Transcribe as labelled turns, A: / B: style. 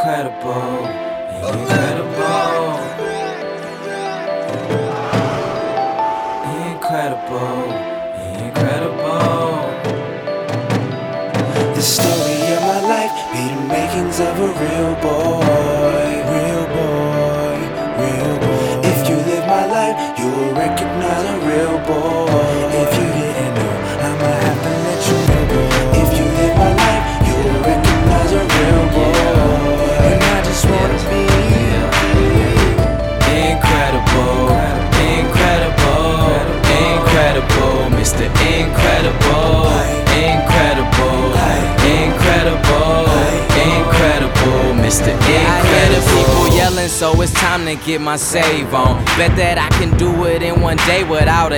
A: incredible, incredible, incredible, incredible.
B: The story of my life be the makings of a real boy, real boy, real boy. If you live my life, you will recognize a real boy. If you didn't know, I'ma have to let you know, boy. If you live my life, you will recognize a real boy. And I just wanna be
A: incredible, incredible, incredible, Mr. Incredible, incredible, incredible, incredible, Mr. Incredible. People yelling, so it's time to get my save on. Bet that I can do it in one day without a